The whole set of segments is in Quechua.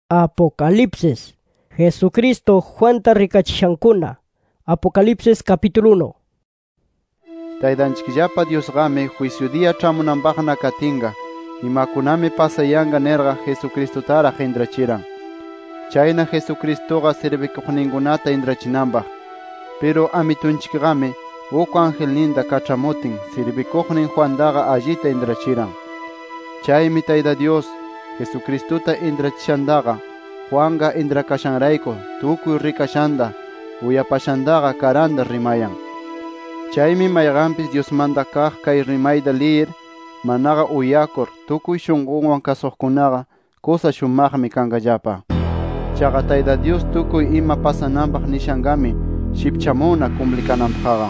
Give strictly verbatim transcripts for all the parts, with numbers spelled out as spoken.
Apocalipsis. Jesucristo Juanta ricachishankuna. Apocalipsis capítulo uno. Taydanchikllapa Diosqami juicio día tramunanpaqna katinga, imakunami pasayanga nerga Jesucristotaraq intrachiran. Chayna Jesucristoqa sirvikuqninkunata intrachinanpaq. Pero amitunchikqami uk angelninta kachamutin sirvikuqnin Juantaqa allita intrachiran. Chaymi Tayta Dios Jesucristota intrachishantaqa Juanqa intrakashanrayku tukuy rikashanta uyapashantaqa karanta rimayan. Chaymi mayqanpis Diosmanta kaq kay rimayta liyir manaqa uyakur tukuy shunqunwan kasuqkunaqa kusa shumaqmi kankallapa. Chaqa Tayta Dios tukuy ima pasananpaq nishankami shipchamuna kumplikananpaqqa.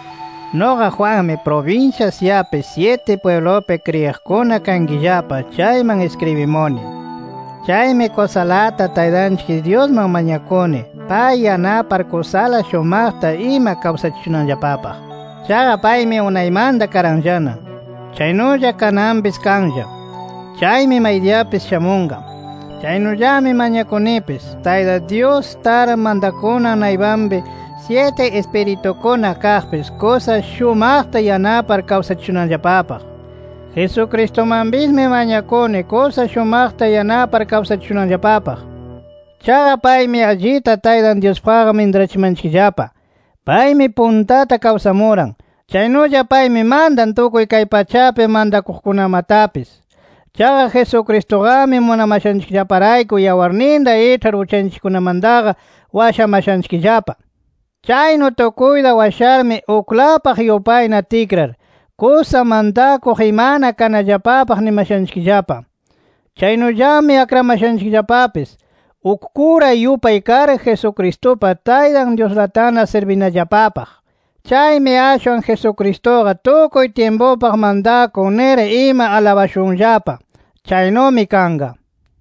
Noqa Juanmi provincia siape siete pueblope kriyiqkuna kankillapa chayman escribimuni. Chaymi kusalata Taytanchik Diosman mañakuni pay yanapar kusala shumaqta ima kawsachishunanllapapaq. Chaqa paymi unaymanta karanllana, chaynulla kananpis kanlla. Chaymi maydiyapis shamunqa. Chaynullami mañakunipis Tayta Dios tara mantakuna naypanpi siete espiritukuna kaqpis cosa shumaqta yanapar kawsachishunanllapapaq. Jesucristomanpismi mañakuni cosa shumaqta yanapar kawsachishunanllapapaq. Chaqa paymi allita Taytan Diospaqqa mintrachimanchikllapa. Paymi puntata kawsamuran. Chaynulla paymi mandan tukuy kay pachapi mandakuqkunamatapis. Chaqa Jesucristoqami munamashanchikllaparayku yawarninta ithar uchanchikkunamantaqa washamashanchikllapa. Chaynu tukuyta washarmi uklapaq yupayna tikrar kusa mantakuq imana kanallapapaq nimashanchikllapa. Chaynullami akramashanchikllapapis uk cura yupay kar Jesucristopa Taytan Dioslatana servinallapapaq. Chaymi ashwan Jesucristoqa tukuy tiempopaq mantakuq nir ima alabashunllapa. Chaynumi kanqa.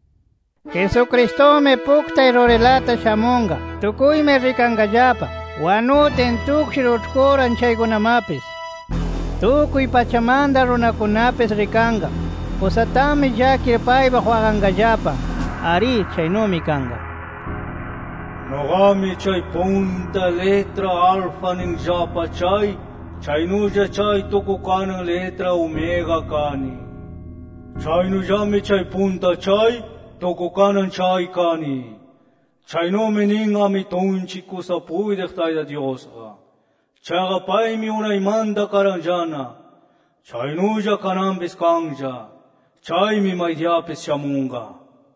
Jesucristomi puktay rurilata shamunqa. Tukuymi rikanqallapa. Wanutin tukshir uchkuran chaykunamapis. Tukuy pachamanta runakunapis rikanqa. Kusatami llakir paypaq waqanqallapa. Ari chaynumi kanqa. Noqami chay punta letra alfa ninllapa chay, chaynulla chay tukukanan letra omega kani. Chaynullami chay punta chay, tukukanan chay kani. Chaynumi nin amitunchik kusapuydeq Tayta Diosqa. Chaqa paymi unaymanta karanllana, chaynulla kananpis kanlla, chaymi maydiyapis shamunqa.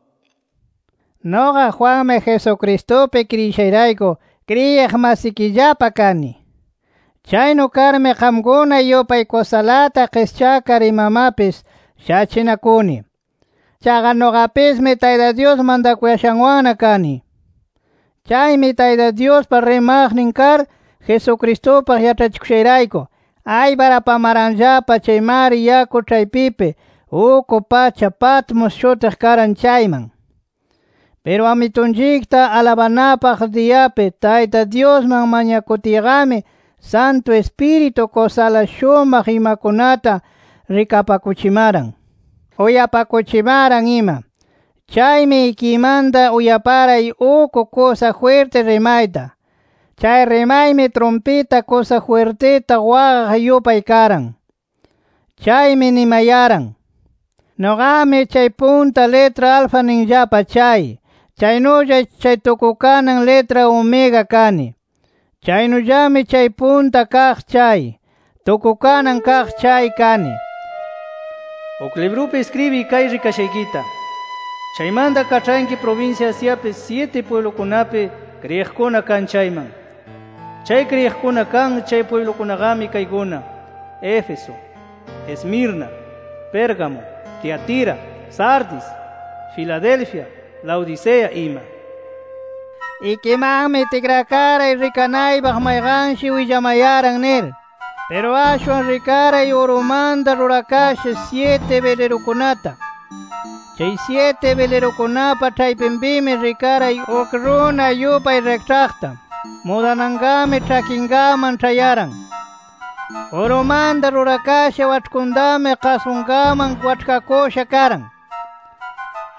Noqa Juanmi Jesucristopi kriyishayrayku kriyiq masikillapa kani. Chaynu karmi qamkuna yupay kusalata qischakar imamapis shachinakuni. Chaqa noqapismi Tayta Dios mantakuyashanwanna kani. Chaymi Tayta Diospa rimaqnin kar Jesucristopaq yachachikushayraykun aybar apamaranllapa chay mar yaku chaypipi uku pacha Patmos shutiq karan chayman. Pero amitunchikta alabanapaq diyapi Tayta Diosman mañakutirqami Santo Espíritu kusala shumaq imakunata rikapakuchimaran, uyapakuchimaran ima. Chaymi ikimanta uyaparay uku cosa fuerte rimayta. Chay rimaymi trompita cosa fuerteta waqaq yupay karan. Chaymi nimayaran. Noqami chay punta letra alfa ninllapa chay. Chaynulla chay tukukanan letra omega kani. Chaynullami chay punta kaq chay. Tukukanan kaq chay kani. Ok librupi escribi kay rikashaykita. Chaymanta kachranki provincia Asiapi siete pueblokunapi kriyiqkuna kan chayman. Chay kriyiqkuna kan chay pueblokunaqami kaykuna: Éfeso, Esmirna, Pérgamo, Tiatira, Sardis, Filadelfia, Laodicea ima. Ikimanmi tikrakaray rikanaypaq mayqanshi willamayaran nir. Pero ashwan rikaray urumanta rurakasha siete velerukunata. Chay siete velerukunapa chaypinpimi rikaray uk runa yupay riqchaqta. Mudananqami chakinqaman chayaran. Urumanta rurakasha wachkundami qasunqaman wachkakusha karan.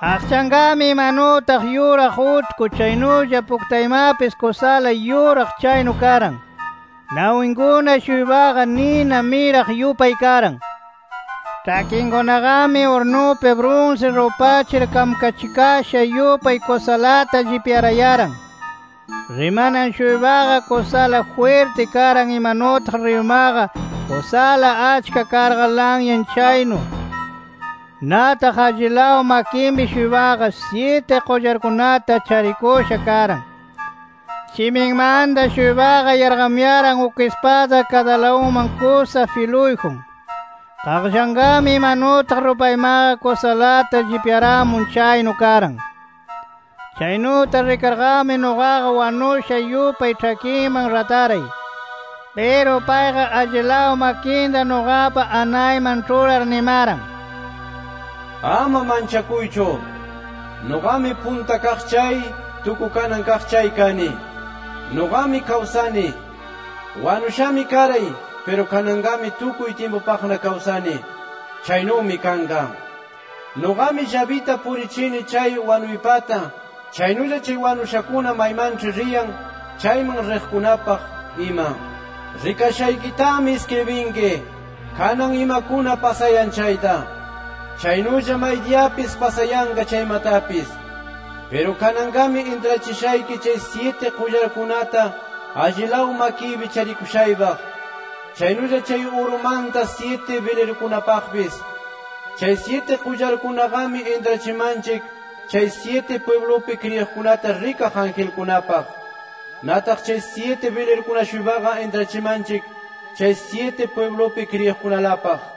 Aqchangami manutaq yuraq utku chaynulla puktaymapis kusala yuraq chaynu karan. Nawinguna shuybaqa nina miraq yupay karan. Takingunagami hornupi bronce rupachir kamkachikasha yupay kusalata llipiarayaran. Rimanan shuybaqa kusala fuerte karan imanutaq rimaqa kusala achka kargalanyan chaynu. Nata hajilao makimbi shuybaqa siete qollarkunata charikusha karan. Chiminmanda shuybaqa yargamyaran uk espada kadalauman kusa filuyjun. Qaqllangami imanutaq rupaymaqa kusalata llipiaramun chaynu karan. Chaynuta rikarqami nuqaqa wanusha yupay chakiman rataray. Pero payqa allilao makinda nuqapa anayman churar nimaran. Ama manchakuychu. Nuqami punta kaq chay, tukukanan kaq chay kani. Nuqami kawsani. Wanushami karay, pero kanangami tukuy tiempupaqna kawsani. Chaynumi kanga. Nuqami llavita purichini chay wanuypata. Chaynulla chay wanushakuna maymanch'i riyan, chayman riqkunapaq ima. Rikashaykitami iskribinki, kanan imakuna pasayan chayta. Chaynulla maydiyapis pasayanga chaymatapis. Pero kanangami intrachishayki chay siete qullarkunata allilaw makibi charikushaypaq. Chaynulla chay urumanta siete velerkunapaqpis. Chay siete qullarkunaqami intrachimanchik chay siete pueblopi kriyiqkunata rikaq angelkunapaq. Nataq chay siete velerkuna shuybaqa intrachimanchik chay siete pueblopi kriyiqkunalapaq.